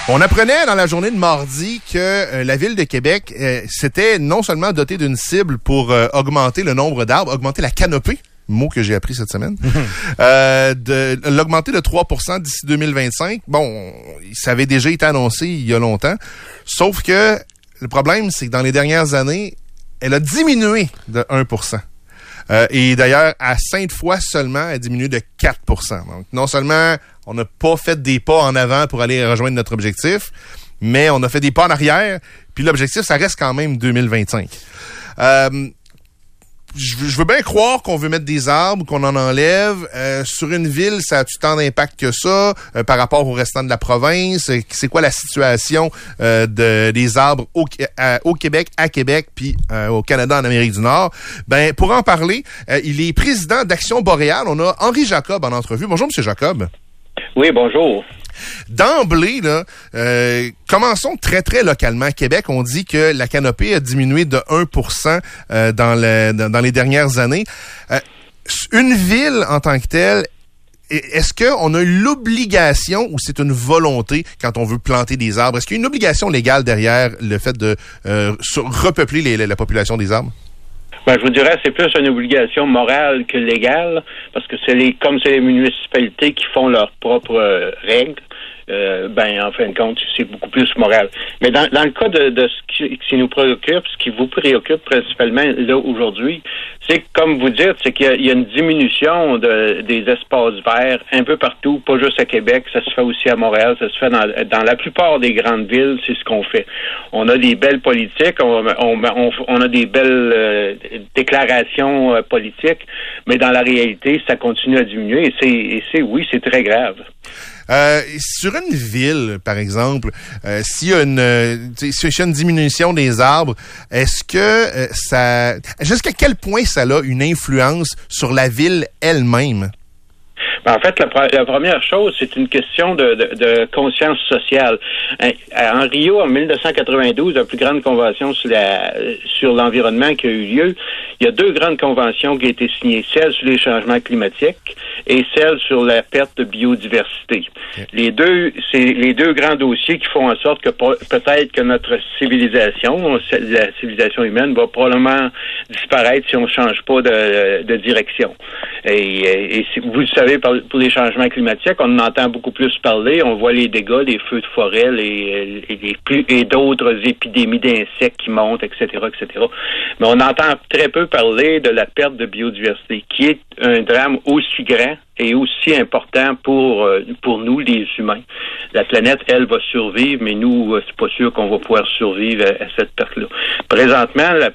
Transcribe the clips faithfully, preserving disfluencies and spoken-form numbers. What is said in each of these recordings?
On apprenait dans la journée de mardi que euh, la Ville de Québec euh, s'était non seulement dotée d'une cible pour euh, augmenter le nombre d'arbres, augmenter la canopée, mot que j'ai appris cette semaine, euh, de l'augmenter de trois pour cent d'ici deux mille vingt-cinq. Bon, ça avait déjà été annoncé il y a longtemps, sauf que le problème, c'est que dans les dernières années, elle a diminué de un pour cent. Euh, et d'ailleurs, à Sainte-Foy seulement, elle a diminué de quatre pour cent. Donc, non seulement on n'a pas fait des pas en avant pour aller rejoindre notre objectif, mais on a fait des pas en arrière, puis l'objectif, ça reste quand même deux mille vingt-cinq. Euh, je, je veux bien croire qu'on veut mettre des arbres, qu'on en enlève. Euh, sur une ville, ça a-tu tant d'impact que ça euh, par rapport au restant de la province? C'est quoi la situation euh, de, des arbres au, à, au Québec, à Québec, puis euh, au Canada, en Amérique du Nord? Ben, pour en parler, euh, il est président d'Action Boréale. On a Henri Jacob en entrevue. Bonjour, M. Jacob. Oui, bonjour. D'emblée, là, euh, commençons très, très localement. Québec, on dit que la canopée a diminué de un pour cent euh, dans, le, dans, dans les dernières années. Euh, une ville en tant que telle, est-ce qu'on a l'obligation ou c'est une volonté quand on veut planter des arbres? Est-ce qu'il y a une obligation légale derrière le fait de euh, repeupler les, la population des arbres? Ben, je vous dirais, c'est plus une obligation morale que légale, parce que c'est les, comme c'est les municipalités qui font leurs propres euh, règles, euh, ben, en fin de compte, c'est beaucoup plus moral. Mais dans, dans le cas de, de ce qui, qui nous préoccupe, ce qui vous préoccupe principalement là aujourd'hui, c'est que, comme vous dites, c'est qu'il y a, il y a une diminution de, des espaces verts un peu partout, pas juste à Québec, ça se fait aussi à Montréal, ça se fait dans, dans la plupart des grandes villes, c'est ce qu'on fait. On a des belles politiques, on, on, on, on a des belles euh, déclarations euh, politiques, mais dans la réalité, ça continue à diminuer et c'est, et c'est oui, c'est très grave. Euh, sur une ville, par exemple, euh, s'il y a une, euh, s'il y a une diminution des arbres, est-ce que euh, ça, jusqu'à quel point ça a une influence sur la ville elle-même? En fait, la, la première chose, c'est une question de, de, de conscience sociale. En Rio, en dix-neuf cent quatre-vingt-douze, la plus grande convention sur, la, sur l'environnement qui a eu lieu, il y a deux grandes conventions qui ont été signées, celle sur les changements climatiques et celle sur la perte de biodiversité. Okay. Les deux, c'est les deux grands dossiers qui font en sorte que peut-être que notre civilisation, la civilisation humaine, va probablement disparaître si on ne change pas de, de direction. Et, et vous le savez, pour les changements climatiques, on en entend beaucoup plus parler. On voit les dégâts, les feux de forêt, les, les, les et d'autres épidémies d'insectes qui montent, et cetera, et cetera. Mais on entend très peu parler de la perte de biodiversité, qui est un drame aussi grand et aussi important pour pour nous, les humains. La planète, elle, va survivre, mais nous, c'est pas sûr qu'on va pouvoir survivre à, à cette perte-là. Présentement, la,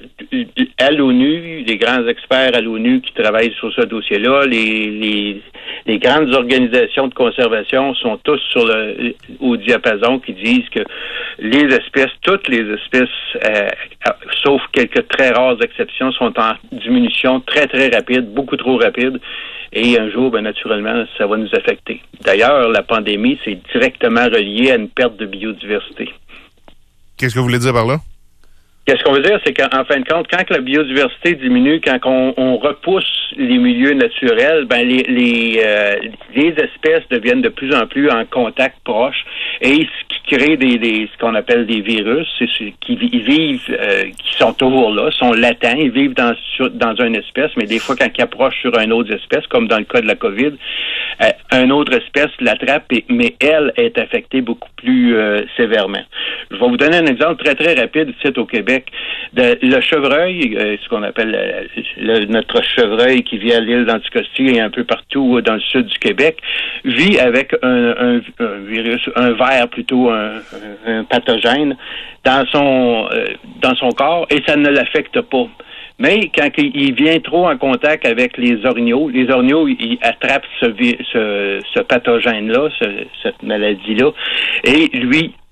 à l'ONU, les grands experts à l'ONU qui travaillent sur ce dossier-là, les, les, les grandes organisations de conservation sont tous sur le au diapason qui disent que les espèces, toutes les espèces, euh, sauf quelques très rares exceptions, sont en diminution très, très rapide, beaucoup trop rapide. Et un jour, ben, naturellement, ça va nous affecter. D'ailleurs, la pandémie, c'est directement relié à une perte de biodiversité. Qu'est-ce que vous voulez dire par là? Qu'est-ce qu'on veut dire, c'est qu'en fin de compte, quand la biodiversité diminue, quand on, on repousse les milieux naturels, ben les les, euh, les espèces deviennent de plus en plus en contact proche et ce qui crée des, des ce qu'on appelle des virus, c'est ceux qui vivent, euh, qui sont toujours là, sont latents, ils vivent dans sur, dans une espèce, mais des fois quand ils approchent sur une autre espèce, comme dans le cas de la COVID, euh, une autre espèce l'attrape, et, mais elle est affectée beaucoup plus euh, sévèrement. Je vais vous donner un exemple très très rapide ici au Québec. De, le chevreuil, euh, ce qu'on appelle le, le, notre chevreuil qui vit à l'île d'Anticosti et un peu partout dans le sud du Québec, vit avec un, un, un virus, un ver plutôt, un, un, un pathogène dans son euh, dans son corps et ça ne l'affecte pas. Mais quand il vient trop en contact avec les orignaux, les orignaux, ils attrapent ce, ce, ce pathogène-là, ce, cette maladie-là, et lui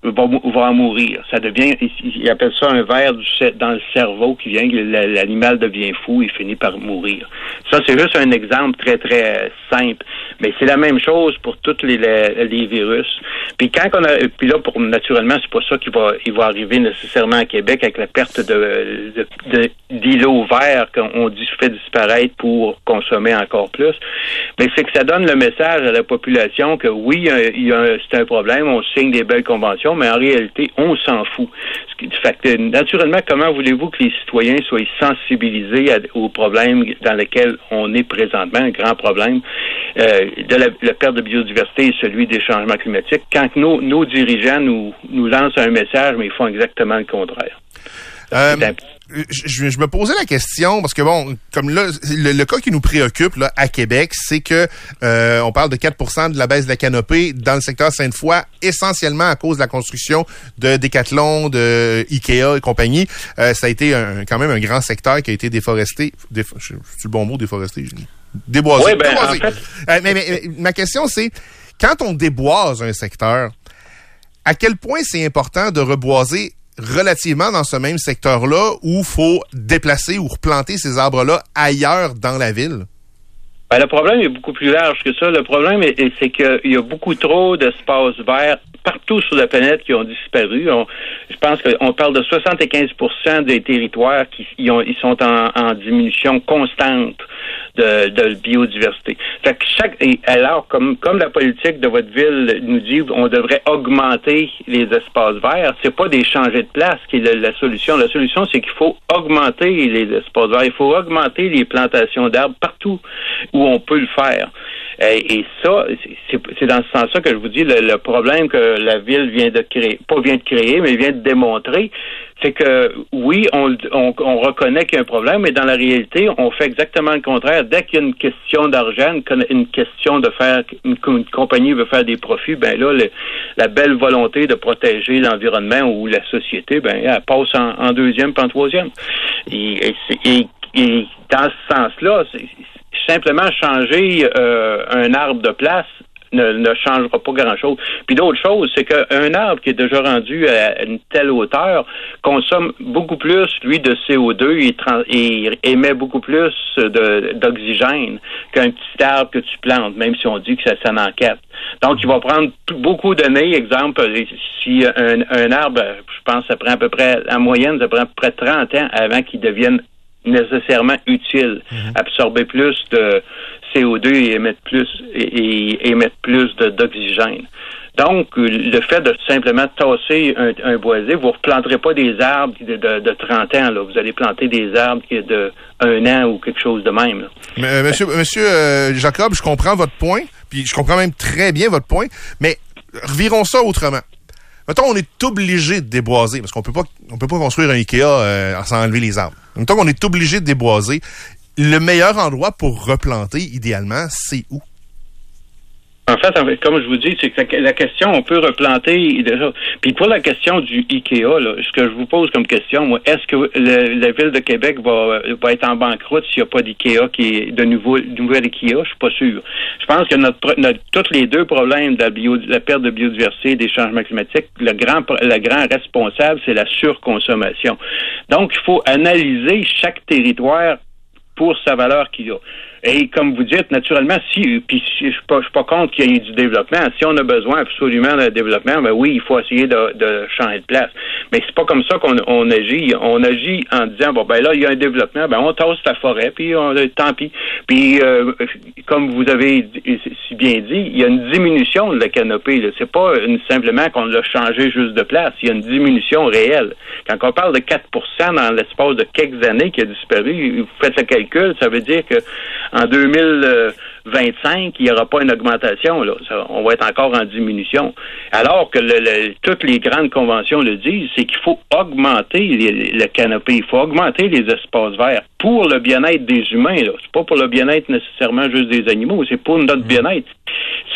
va, va en mourir. Ça devient, ils appellent ça un ver du, dans le cerveau qui vient, l'animal devient fou, il finit par mourir. Ça, c'est juste un exemple très, très simple. Mais c'est la même chose pour tous les, les, les virus. Puis quand on a, puis là, pour, naturellement, c'est pas ça qui va, il va arriver nécessairement à Québec avec la perte de, de, de d'îlots verts qu'on dit fait disparaître pour consommer encore plus. Mais c'est que ça donne le message à la population que oui, il y a un, c'est un problème, on signe des belles conventions, mais en réalité, on s'en fout. Fait que, naturellement, comment voulez-vous que les citoyens soient sensibilisés à, aux problèmes dans lesquels on est présentement, un grand problème euh, de la, la perte de biodiversité et celui des changements climatiques, quand nos, nos dirigeants nous, nous lancent un message, mais ils font exactement le contraire. Euh, je, je me posais la question parce que bon, comme là, le, le cas qui nous préoccupe là à Québec, c'est que euh, on parle de quatre pour cent de la baisse de la canopée dans le secteur Sainte-Foy, essentiellement à cause de la construction de Decathlon, de Ikea et compagnie. Euh, ça a été un, quand même un grand secteur qui a été déforesté. Déf, c'est le bon mot, déforesté, je dis. Déboisé. Oui, ben, déboisé. En fait... euh, mais, mais, mais ma question c'est, quand on déboise un secteur, à quel point c'est important de reboiser relativement dans ce même secteur-là où il faut déplacer ou replanter ces arbres-là ailleurs dans la ville? Ben, le problème est beaucoup plus large que ça. Le problème, est, est, c'est qu'il y a beaucoup trop d'espaces verts partout sur la planète qui ont disparu. On, je pense qu'on parle de soixante-quinze pour cent des territoires qui ils ont, ils sont en, en diminution constante de, de biodiversité. Fait que chaque, et alors, comme, comme la politique de votre ville nous dit, on devrait augmenter les espaces verts, c'est pas des changer de place qui est la, la solution. La solution, c'est qu'il faut augmenter les espaces verts. Il faut augmenter les plantations d'arbres partout où on peut le faire. Et ça, c'est, c'est dans ce sens-là que je vous dis, le, le problème que la ville vient de créer, pas vient de créer, mais vient de démontrer, c'est que oui, on, on, on reconnaît qu'il y a un problème, mais dans la réalité, on fait exactement le contraire. Dès qu'il y a une question d'argent, une, une question de faire, une, une compagnie veut faire des profits, ben là, le, la belle volonté de protéger l'environnement ou la société, ben elle passe en, en deuxième, puis en troisième. Et, et, et, et dans ce sens-là, c'est simplement changer euh, un arbre de place ne, ne changera pas grand-chose. Puis d'autre chose, c'est qu'un arbre qui est déjà rendu à une telle hauteur consomme beaucoup plus, lui, de C O deux et, trans- et émet beaucoup plus de, d'oxygène qu'un petit arbre que tu plantes, même si on dit que ça, ça n'en capte. Donc, il va prendre t- beaucoup d'années. Exemple, si un, un arbre, je pense, ça prend à peu près, en moyenne, ça prend à peu près trente ans avant qu'il devienne nécessairement utile, mm-hmm. absorber plus de C O deux et émettre plus et, et émettre plus de, d'oxygène. Donc, le fait de simplement tasser un, un boisé, vous ne replanterez pas des arbres de, de, de trente ans, là. Vous allez planter des arbres qui est de un an ou quelque chose de même, là. Mais, euh, monsieur, monsieur euh, Jacob, je comprends votre point, puis je comprends même très bien votre point, mais revirons ça autrement. Mettons, on est obligé de déboiser, parce qu'on peut pas, on peut pas construire un Ikea euh, sans enlever les arbres. Mettons qu'on est obligé de déboiser. Le meilleur endroit pour replanter, idéalement, c'est où? En fait, comme je vous dis, c'est que la question, on peut replanter déjà. Puis pour la question du Ikea, là, ce que je vous pose comme question, moi, est-ce que le, la ville de Québec va, va être en banqueroute s'il n'y a pas d'Ikea qui est de nouveau nouvel Ikea? Je suis pas sûr. Je pense que notre, notre tous les deux problèmes de la, bio, de la perte de biodiversité et des changements climatiques, le grand le grand responsable, c'est la surconsommation. Donc, il faut analyser chaque territoire pour sa valeur qu'il a. Et comme vous dites, naturellement, si, puis si, je suis pas, je suis pas contre qu'il y ait du développement. Si on a besoin absolument de développement, ben oui, il faut essayer de, de changer de place. Mais c'est pas comme ça qu'on on agit. On agit en disant, bon, ben là, il y a un développement, ben on tasse la forêt, puis on, tant pis. Puis, euh, comme vous avez si bien dit, il y a une diminution de la canopée, là. C'est pas une, simplement qu'on l'a changé juste de place. Il y a une diminution réelle. Quand on parle de quatre pour cent dans l'espace de quelques années qui a disparu, vous faites le calcul, ça veut dire que en deux mille vingt-cinq, il n'y aura pas une augmentation. Là. Ça, on va être encore en diminution. Alors que le, le, toutes les grandes conventions le disent, c'est qu'il faut augmenter les, le canopée, il faut augmenter les espaces verts pour le bien-être des humains. Là. C'est pas pour le bien-être nécessairement juste des animaux, c'est pour notre bien-être.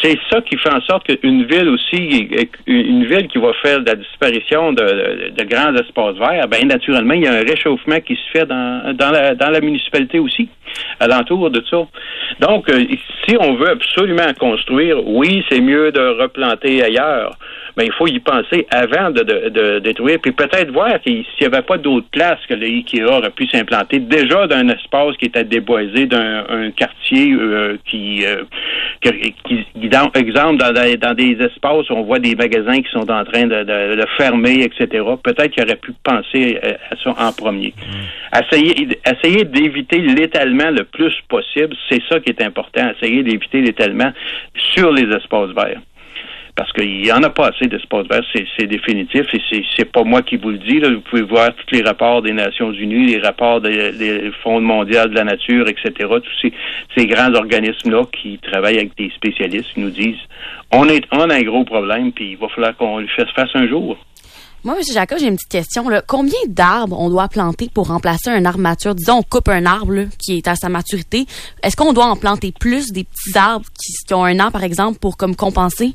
c'est ça qui fait en sorte qu'une ville aussi, une ville qui va faire de la disparition de, de, de grands espaces verts, ben naturellement, il y a un réchauffement qui se fait dans, dans, la, dans la municipalité aussi, alentour de ça. Donc, euh, si on veut absolument construire, oui, c'est mieux de replanter ailleurs, mais il faut y penser avant de, de, de détruire, puis peut-être voir s'il n'y avait pas d'autres places que le IKEA aurait pu s'implanter, déjà d'un espace qui était déboisé, d'un un quartier euh, qui, euh, qui, qui, dans, exemple, dans, dans des espaces où on voit des magasins qui sont en train de, de, de fermer, et cetera. Peut-être qu'il aurait pu penser à ça en premier. Mmh. Essayer, essayer d'éviter l'étalement le plus possible, c'est ça qui est important, essayer d'éviter l'étalement sur les espaces verts. Parce qu'il n'y en a pas assez d'espace vert, c'est, c'est définitif, et c'est, c'est pas moi qui vous le dis, là. Vous pouvez voir tous les rapports des Nations Unies, les rapports des, des Fonds mondiaux de la nature, et cetera. Tous ces, ces grands organismes-là qui travaillent avec des spécialistes qui nous disent on est on a un gros problème, puis il va falloir qu'on lui fasse face un jour. Moi, M. Jacob, j'ai une petite question. Là. Combien d'arbres on doit planter pour remplacer un arbre mature? Disons, on coupe un arbre là, qui est à sa maturité. Est-ce qu'on doit en planter plus, des petits arbres qui, qui ont un an, par exemple, pour comme compenser?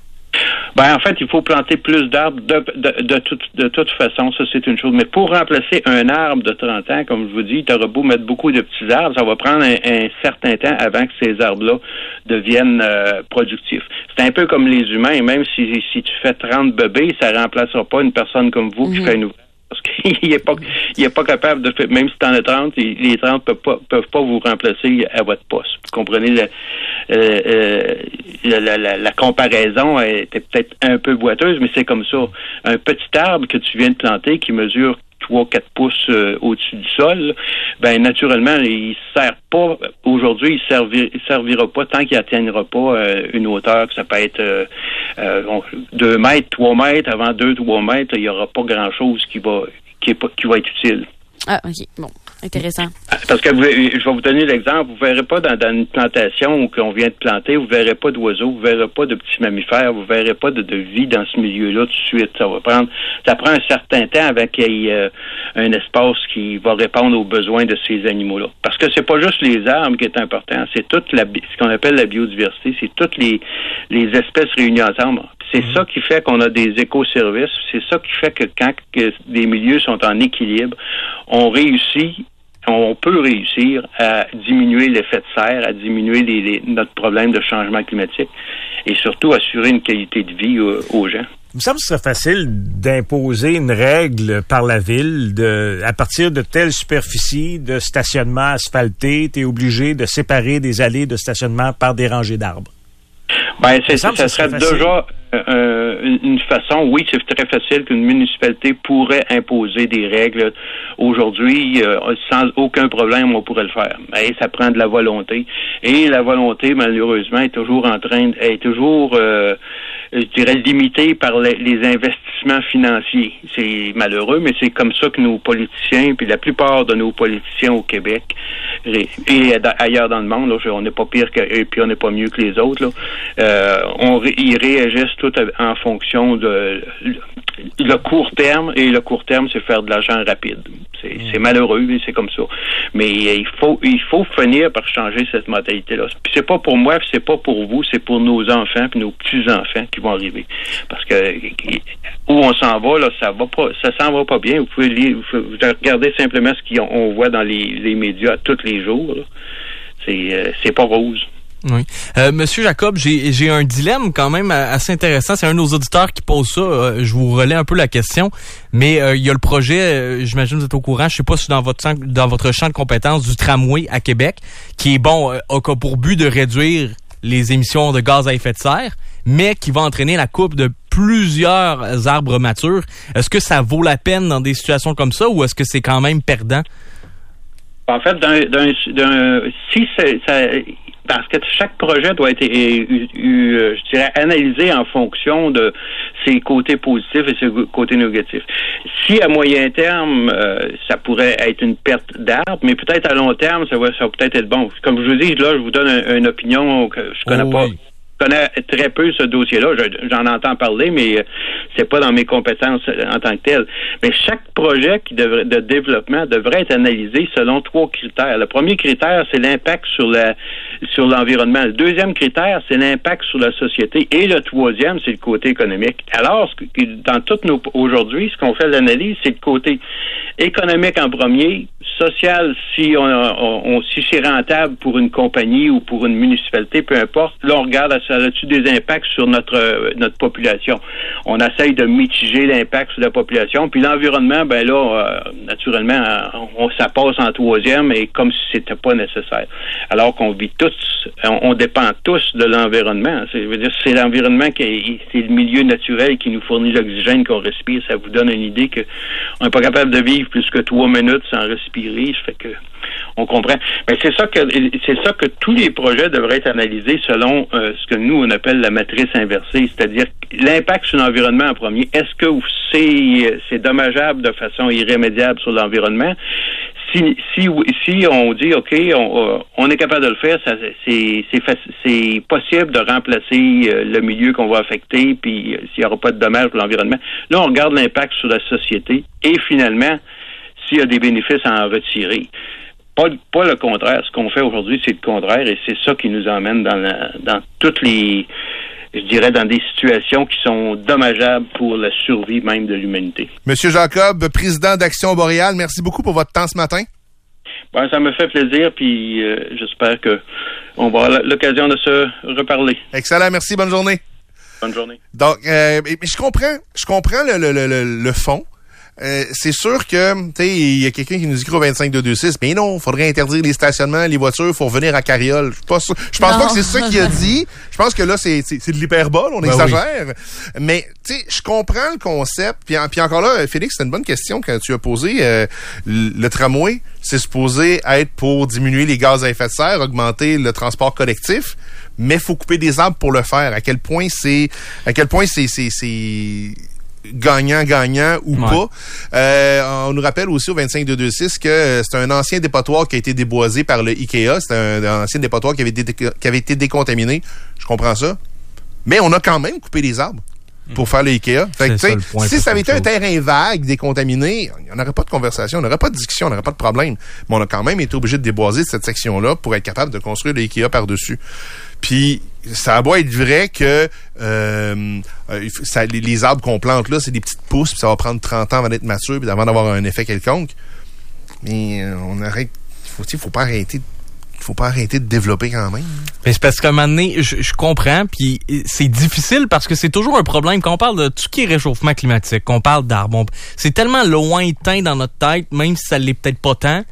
Ben, en fait, il faut planter plus d'arbres de, de, de, toute, de toute façon, ça c'est une chose. Mais pour remplacer un arbre de trente ans, comme je vous dis, tu auras beau mettre beaucoup de petits arbres, ça va prendre un, un certain temps avant que ces arbres-là deviennent euh, productifs. C'est un peu comme les humains, même si, si tu fais trente bébés, ça ne remplacera pas une personne comme vous mm-hmm. qui fait une ouverture. Parce qu'il n'est pas, il est pas capable de faire, même si tu en as trente, les trente ne peuvent pas, peuvent pas vous remplacer à votre poste. Vous comprenez, le, euh, euh, la, la, la, la comparaison était peut-être un peu boiteuse, mais c'est comme ça. Un petit arbre que tu viens de planter qui mesure trois quatre pouces euh, au-dessus du sol, ben naturellement, il ne sert pas, aujourd'hui, il ne servir, servira pas tant qu'il n'atteindra pas euh, une hauteur que ça peut être euh, euh, deux mètres, trois mètres, avant deux, trois mètres, il n'y aura pas grand-chose qui va, qui, est pas, qui va être utile. Ah, OK. Bon. Intéressant. Parce que vous, je vais vous donner l'exemple. Vous ne verrez pas dans, dans une plantation où on vient de planter, vous ne verrez pas d'oiseaux, vous ne verrez pas de petits mammifères, vous ne verrez pas de, de vie dans ce milieu-là tout de suite. Ça va prendre, ça prend un certain temps avant qu'il y ait euh, un espace qui va répondre aux besoins de ces animaux-là. Parce que c'est pas juste les arbres qui est important, c'est toute la, ce qu'on appelle la biodiversité, c'est toutes les, les espèces réunies ensemble. C'est mmh. ça qui fait qu'on a des écoservices, c'est ça qui fait que quand que des milieux sont en équilibre, on réussit on peut réussir à diminuer l'effet de serre, à diminuer les, les, notre problème de changement climatique et surtout assurer une qualité de vie aux, aux gens. Il me semble que ce serait facile d'imposer une règle par la ville de, à partir de telle superficie de stationnement asphalté, tu es obligé de séparer des allées de stationnement par des rangées d'arbres. Ben, c'est, ça, ça serait déjà euh, une façon, oui, c'est très facile qu'une municipalité pourrait imposer des règles. Aujourd'hui, euh, sans aucun problème, on pourrait le faire. Mais ça prend de la volonté. Et la volonté, malheureusement, est toujours en train, est toujours, euh, je dirais, limitée par les, les investissements financiers. C'est malheureux, mais c'est comme ça que nos politiciens, puis la plupart de nos politiciens au Québec et, et ailleurs dans le monde, là, on n'est pas pire que, et puis on n'est pas mieux que les autres, là. Euh, on, ils réagissent tout en fonction de le court terme, et le court terme, c'est faire de l'argent rapide. C'est, c'est malheureux, mais c'est comme ça. Mais il faut il faut finir par changer cette mentalité-là. Puis c'est pas pour moi, puis c'est pas pour vous, c'est pour nos enfants puis nos petits-enfants qui vont arriver. Parce que où on s'en va, là, ça va pas, ça s'en va pas bien. Vous pouvez lire, vous pouvez regarder simplement ce qu'on voit dans les, les médias tous les jours, là. C'est, euh, c'est pas rose. Oui. Euh, Monsieur Jacob, j'ai, j'ai un dilemme quand même assez intéressant. C'est un de nos auditeurs qui pose ça. Euh, je vous relais un peu la question. Mais euh, il y a le projet, euh, j'imagine que vous êtes au courant, je sais pas si dans votre champ, dans votre champ de compétences du tramway à Québec, qui est bon, euh, a pour but de réduire les émissions de gaz à effet de serre, mais qui va entraîner la coupe de plusieurs arbres matures. Est-ce que ça vaut la peine dans des situations comme ça, ou est-ce que c'est quand même perdant? En fait, d'un, d'un, d'un si c'est, ça, parce que chaque projet doit être, eu, eu, je dirais, analysé en fonction de ses côtés positifs et ses côtés négatifs. Si à moyen terme, euh, ça pourrait être une perte d'arbres, mais peut-être à long terme, ça va, ça va peut-être être bon. Comme je vous dis, là, je vous donne un, une opinion que je connais oh, pas. Oui. connais très peu ce dossier-là. Je, j'en entends parler, mais euh, c'est pas dans mes compétences en tant que tel. Mais chaque projet qui devrait, de développement devrait être analysé selon trois critères. Le premier critère, c'est l'impact sur la sur l'environnement. Le deuxième critère, c'est l'impact sur la société. Et le troisième, c'est le côté économique. Alors, ce que, dans toutes nos aujourd'hui, ce qu'on fait l'analyse, c'est le côté économique en premier, social si on, on, on si c'est rentable pour une compagnie ou pour une municipalité, peu importe. Là, on regarde ça a-t-il des impacts sur notre notre population. On essaye de mitiger l'impact sur la population. Puis l'environnement, ben là, euh, naturellement, on, ça passe en troisième et comme si c'était pas nécessaire. Alors qu'on vit tous, on, on dépend tous de l'environnement. C'est, je veux dire, c'est l'environnement qui c'est le milieu naturel qui nous fournit l'oxygène qu'on respire. Ça vous donne une idée que on n'est pas capable de vivre plus que trois minutes sans respirer. Ça fait que on comprend. Mais c'est ça que c'est ça que tous les projets devraient être analysés selon euh, ce que nous on appelle la matrice inversée, c'est-à-dire l'impact sur l'environnement en premier. Est-ce que c'est c'est dommageable de façon irrémédiable sur l'environnement? Si si si on dit OK, on, on est capable de le faire, ça, c'est c'est c'est possible de remplacer le milieu qu'on va affecter, puis s'il n'y aura pas de dommages pour l'environnement. Là, on regarde l'impact sur la société et finalement, s'il y a des bénéfices à en retirer. Pas, pas le contraire. Ce qu'on fait aujourd'hui, c'est le contraire et c'est ça qui nous emmène dans la, dans toutes les, je dirais, dans des situations qui sont dommageables pour la survie même de l'humanité. Monsieur Jacob, président d'Action Boréale, merci beaucoup pour votre temps ce matin. Ben, ça me fait plaisir, puis euh, j'espère que on va avoir l'occasion de se reparler. Excellent, merci, bonne journée. Bonne journée. Donc, euh, je comprends, je comprends le, le, le, le fond. Euh, c'est sûr que, tu sais, il y a quelqu'un qui nous écrit au vingt-cinq deux deux six, mais non, faudrait interdire les stationnements, les voitures, faut revenir à carriole. Je pense, je pense pas que c'est ça qu'il a dit. Je pense que là, c'est, c'est, c'est de l'hyperbole, on ben exagère. Oui. Mais, tu sais, je comprends le concept. Puis, puis encore là, Félix, c'est une bonne question que tu as posée. Euh, le tramway, c'est supposé être pour diminuer les gaz à effet de serre, augmenter le transport collectif, mais faut couper des arbres pour le faire. À quel point c'est, à quel point c'est, c'est, c'est gagnant-gagnant ou ouais. pas. Euh, on nous rappelle aussi au vingt-cinq deux deux six que c'est un ancien dépotoir qui a été déboisé par le Ikea. C'est un, un ancien dépotoir qui avait, dé- qui avait été décontaminé. Je comprends ça. Mais on a quand même coupé les arbres pour faire le Ikea. Fait que, ça, si ça avait été un terrain vague, décontaminé, il n'y en aurait pas de conversation, on n'aurait pas de discussion, on n'aurait pas de problème. Mais on a quand même été obligé de déboiser cette section-là pour être capable de construire le Ikea par-dessus. Puis, ça doit être vrai que euh, ça, les, les arbres qu'on plante là, c'est des petites pousses, puis ça va prendre trente ans avant d'être mature, puis avant d'avoir un effet quelconque. Mais euh, on arrête. Il faut, faut pas arrêter. Faut pas arrêter de développer quand même. Mais c'est parce qu'à un moment donné, je, je comprends, puis c'est difficile parce que c'est toujours un problème. Quand on parle de tout ce qui est réchauffement climatique, qu'on parle d'arbres, on, c'est tellement lointain dans notre tête, même si ça l'est peut-être pas tant,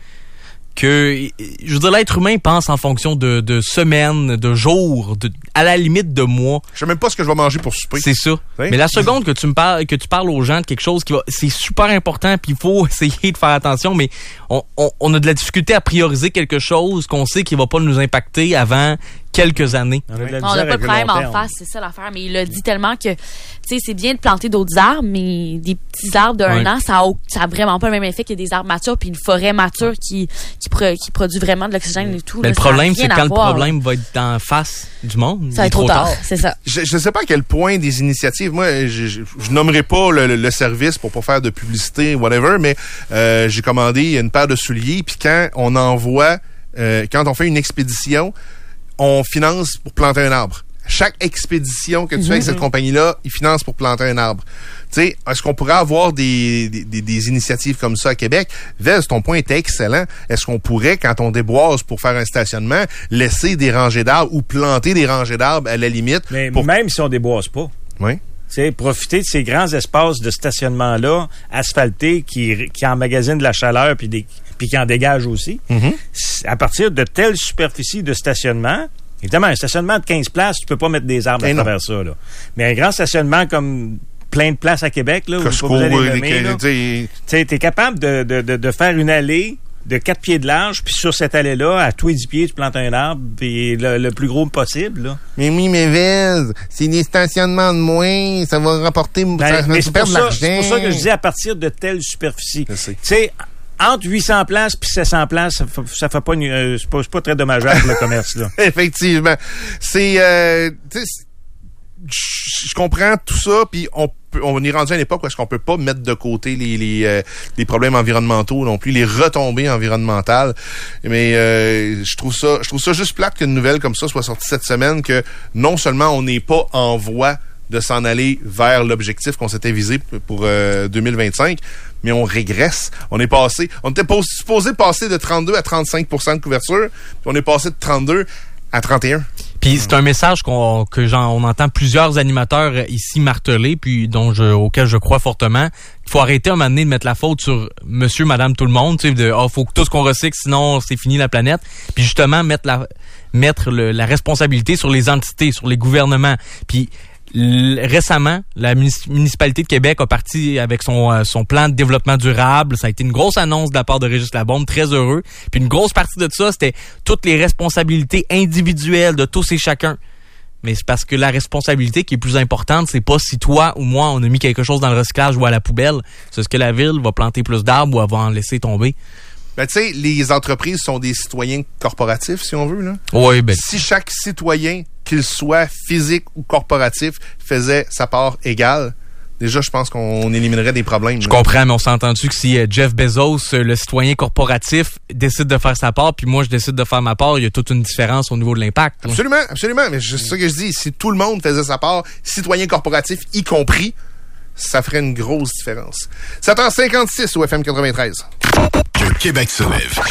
que, je veux dire, l'être humain pense en fonction de, de semaines, de jours, de, à la limite de mois. Je sais même pas ce que je vais manger pour souper. C'est ça. Oui. Mais la seconde que tu me parles, que tu parles aux gens de quelque chose qui va, c'est super important, puis il faut essayer de faire attention, mais on, on, on a de la difficulté à prioriser quelque chose qu'on sait qui va pas nous impacter avant quelques années. On n'a pas de problème en face, c'est ça l'affaire. Mais il a dit tellement que, tu sais, c'est bien de planter d'autres arbres, mais des petits arbres d'un ouais. an, ça a, ça a vraiment pas le même effet que des arbres matures, puis une forêt mature qui qui, pro, qui produit vraiment de l'oxygène et tout. Mais là, le problème, c'est quand voir, le problème là. va être en face du monde. Ça va être trop tard, tard. C'est ça. Je ne sais pas à quel point des initiatives, moi, je, je, je nommerai pas le, le, le service pour pas faire de publicité, whatever, mais euh, j'ai commandé une paire de souliers, puis quand on envoie, euh, quand on fait une expédition, on finance pour planter un arbre. Chaque expédition que tu mm-hmm. fais avec cette compagnie-là, ils financent pour planter un arbre. Tu sais, est-ce qu'on pourrait avoir des, des, des initiatives comme ça à Québec? Vez, ton point était excellent. Est-ce qu'on pourrait, quand on déboise pour faire un stationnement, laisser des rangées d'arbres ou planter des rangées d'arbres à la limite? Mais pour... même si on déboise pas. Oui. T'sais, profiter de ces grands espaces de stationnement-là, asphaltés, qui, qui emmagasinent de la chaleur puis, des, puis qui en dégagent aussi. Mm-hmm. À partir de telles superficies de stationnement, évidemment, un stationnement de quinze places, tu peux pas mettre des arbres à travers ça. Là. Mais un grand stationnement comme plein de places à Québec, là, où Costco, pas besoin de les nommer, là, tu es capable de, de, de, de faire une allée de quatre pieds de large, puis sur cette allée-là, à tous les dix pieds, tu plantes un arbre, puis le, le plus gros possible, là. Mais oui, mais Vez, c'est des stationnements de moins, ça va rapporter, ben, ça va c'est, pour ça, c'est pour ça que je dis à partir de telles superficies. Tu sais, entre huit cents places puis sept cents places, ça fait, ça fait pas, une, euh, c'est pas, c'est pas très dommageable le commerce, là. Effectivement. C'est, euh, je, je comprends tout ça, puis on on est rendu à une époque où est-ce qu'on peut pas mettre de côté les les, euh, les problèmes environnementaux non plus, les retombées environnementales. Mais euh, je trouve ça je trouve ça juste plate qu'une nouvelle comme ça soit sortie cette semaine, que non seulement on n'est pas en voie de s'en aller vers l'objectif qu'on s'était visé pour euh, deux mille vingt-cinq, mais on régresse. On est passé, on était supposé passer de trente-deux à trente-cinq pour cent de couverture, puis on est passé de trente-deux à trente et un. Puis c'est un message qu'on que j'en on entend plusieurs animateurs ici marteler, puis dont je auquel je crois fortement. Il faut arrêter un moment donné de mettre la faute sur monsieur, madame, tout le monde, tu sais, de oh, faut que tout ce qu'on recycle, sinon c'est fini la planète. Puis justement mettre la mettre le, la responsabilité sur les entités, sur les gouvernements. Puis L- récemment, la municipalité de Québec a parti avec son euh, son plan de développement durable. Ça a été une grosse annonce de la part de Régis Labombe, très heureux. Puis une grosse partie de ça, c'était toutes les responsabilités individuelles de tous et chacun. Mais c'est parce que la responsabilité qui est plus importante, c'est pas si toi ou moi on a mis quelque chose dans le recyclage ou à la poubelle. C'est ce que la ville va planter plus d'arbres ou elle va en laisser tomber. Ben, tu sais, les entreprises sont des citoyens corporatifs, si on veut, là. Oui, ben. Si chaque citoyen, qu'il soit physique ou corporatif, faisait sa part égale, déjà, je pense qu'on éliminerait des problèmes. Je là. comprends, mais on s'est entendu que si Jeff Bezos, le citoyen corporatif, décide de faire sa part, puis moi, je décide de faire ma part, il y a toute une différence au niveau de l'impact. Là. Absolument, absolument. Mais c'est ça que je dis. Si tout le monde faisait sa part, citoyen corporatif y compris, ça ferait une grosse différence. sept heures cinquante-six au F M quatre-vingt-treize. Le Québec se lève.